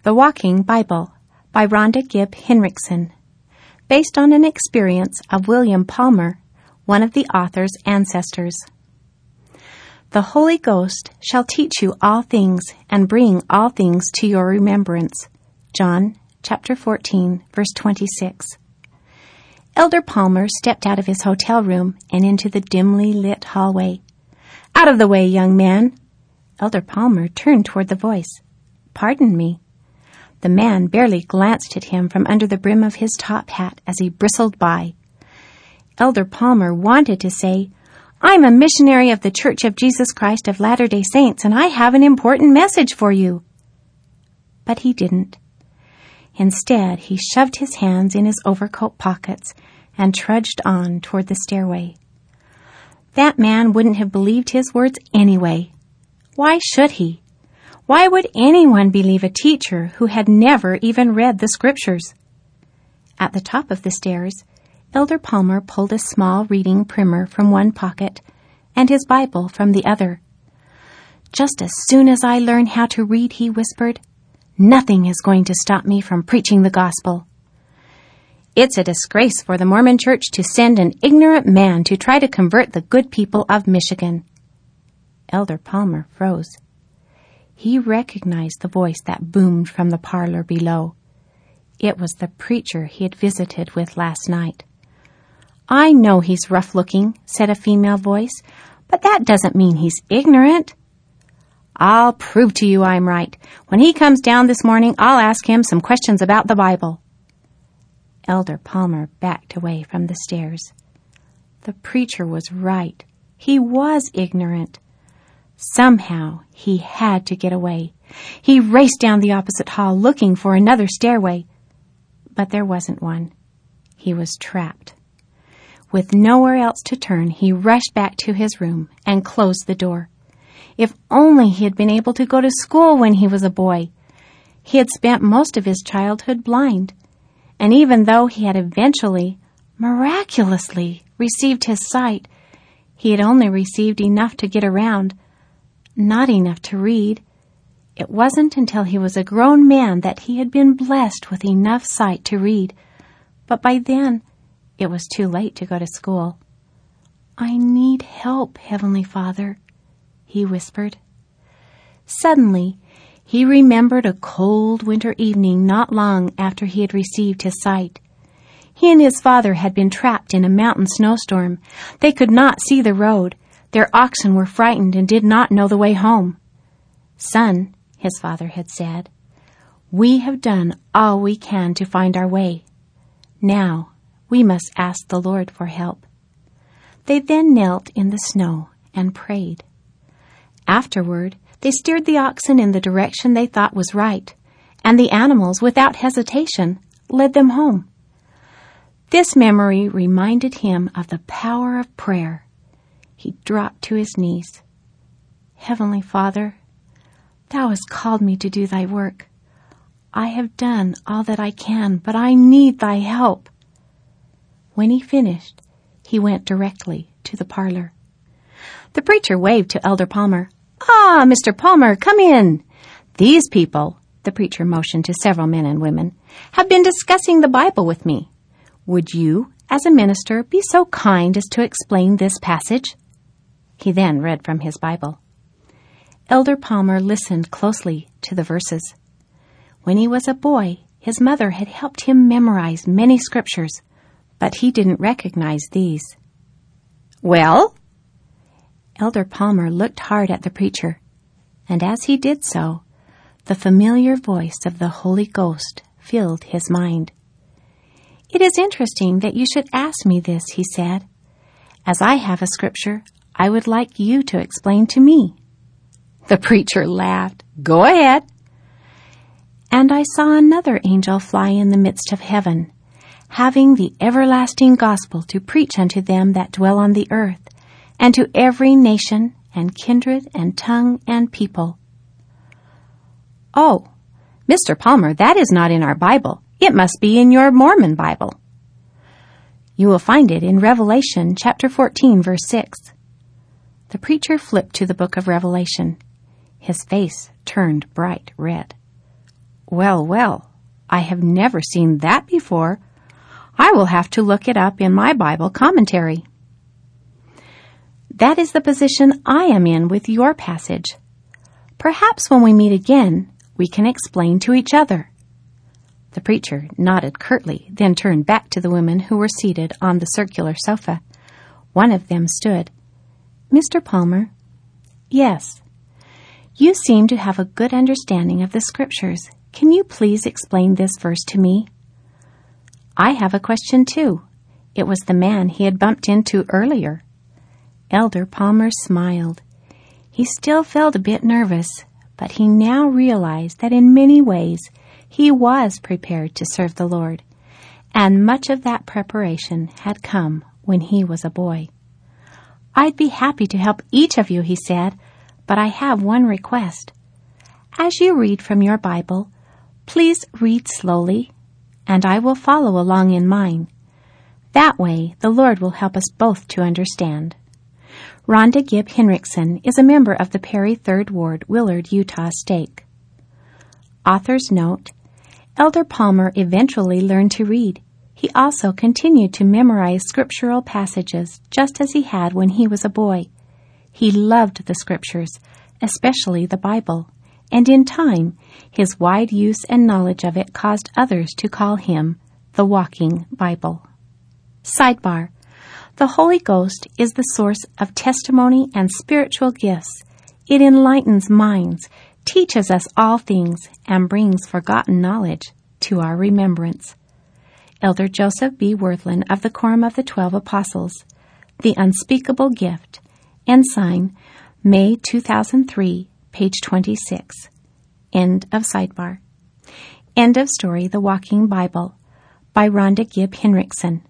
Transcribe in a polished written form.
The Walking Bible by Rhonda Gibb Henriksen, based on an experience of William Palmer, one of the author's ancestors. The Holy Ghost shall teach you all things and bring all things to your remembrance. John chapter 14, verse 26. Elder Palmer stepped out of his hotel room and into the dimly lit hallway. "Out of the way, young man." Elder Palmer turned toward the voice. "Pardon me." The man barely glanced at him from under the brim of his top hat as he bristled by. Elder Palmer wanted to say, "I'm a missionary of the Church of Jesus Christ of Latter-day Saints, and I have an important message for you." But he didn't. Instead, he shoved his hands in his overcoat pockets and trudged on toward the stairway. That man wouldn't have believed his words anyway. Why should he? Why would anyone believe a teacher who had never even read the Scriptures? At the top of the stairs, Elder Palmer pulled a small reading primer from one pocket and his Bible from the other. "Just as soon as I learn how to read," he whispered, "nothing is going to stop me from preaching the gospel. It's a disgrace for the Mormon Church to send an ignorant man to try to convert the good people of Michigan." Elder Palmer froze. He recognized the voice that boomed from the parlor below. It was the preacher he had visited with last night. "I know he's rough-looking," said a female voice, "but that doesn't mean he's ignorant." "I'll prove to you I'm right. When he comes down this morning, I'll ask him some questions about the Bible." Elder Palmer backed away from the stairs. The preacher was right. He was ignorant. Somehow he had to get away. He raced down the opposite hall looking for another stairway. But there wasn't one. He was trapped. With nowhere else to turn, he rushed back to his room and closed the door. If only he had been able to go to school when he was a boy. He had spent most of his childhood blind. And even though he had eventually, miraculously, received his sight, he had only received enough to get around, not enough to read. It wasn't until he was a grown man that he had been blessed with enough sight to read. But by then, it was too late to go to school. "I need help, Heavenly Father," he whispered. Suddenly, he remembered a cold winter evening not long after he had received his sight. He and his father had been trapped in a mountain snowstorm. They could not see the road. Their oxen were frightened and did not know the way home. "Son," his father had said, "we have done all we can to find our way. Now we must ask the Lord for help." They then knelt in the snow and prayed. Afterward, they steered the oxen in the direction they thought was right, and the animals, without hesitation, led them home. This memory reminded him of the power of prayer. He dropped to his knees. "Heavenly Father, Thou hast called me to do Thy work. I have done all that I can, but I need Thy help." When he finished, he went directly to the parlor. The preacher waved to Elder Palmer. "Ah, Mr. Palmer, come in. These people," the preacher motioned to several men and women, "have been discussing the Bible with me. Would you, as a minister, be so kind as to explain this passage?" He then read from his Bible. Elder Palmer listened closely to the verses. When he was a boy, his mother had helped him memorize many scriptures, but he didn't recognize these. "Well?" Elder Palmer looked hard at the preacher, and as he did so, the familiar voice of the Holy Ghost filled his mind. "It is interesting that you should ask me this," he said. "As I have a scripture, I would like you to explain to me." The preacher laughed. "Go ahead." "And I saw another angel fly in the midst of heaven, having the everlasting gospel to preach unto them that dwell on the earth, and to every nation and kindred and tongue and people." "Oh, Mr. Palmer, that is not in our Bible. It must be in your Mormon Bible." "You will find it in Revelation chapter 14, verse 6. The preacher flipped to the book of Revelation. His face turned bright red. Well, well, I have never seen that before. I will have to look it up in my Bible commentary. That is the position I am in with your passage. Perhaps when we meet again, we can explain to each other. The preacher nodded curtly, then turned back to the women who were seated on the circular sofa. One of them stood. Mr. Palmer? Yes. You seem to have a good understanding of the Scriptures. Can you please explain this verse to me? I have a question, too. It was the man he had bumped into earlier. Elder Palmer smiled. He still felt a bit nervous, but he now realized that in many ways he was prepared to serve the Lord, and much of that preparation had come when he was a boy. I'd be happy to help each of you, he said, but I have one request. As you read from your Bible, please read slowly, and I will follow along in mine. That way, the Lord will help us both to understand. Rhonda Gibb Hinrichsen is a member of the Perry 3rd Ward, Willard, Utah Stake. Author's note: Elder Palmer eventually learned to read. He also continued to memorize scriptural passages just as he had when he was a boy. He loved the Scriptures, especially the Bible, and in time, his wide use and knowledge of it caused others to call him the Walking Bible. Sidebar: The Holy Ghost is the source of testimony and spiritual gifts. It enlightens minds, teaches us all things, and brings forgotten knowledge to our remembrance. Elder Joseph B. Worthland of the Quorum of the 12 Apostles, The Unspeakable Gift, Ensign, May 2003, page 26. End of sidebar. End of story, The Walking Bible, by Rhonda Gibb Hinrichsen.